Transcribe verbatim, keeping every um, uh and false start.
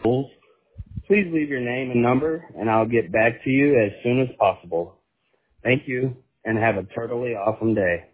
Please leave your name and number, and I'll get back to you as soon as possible. Thank you, and have a totally awesome day.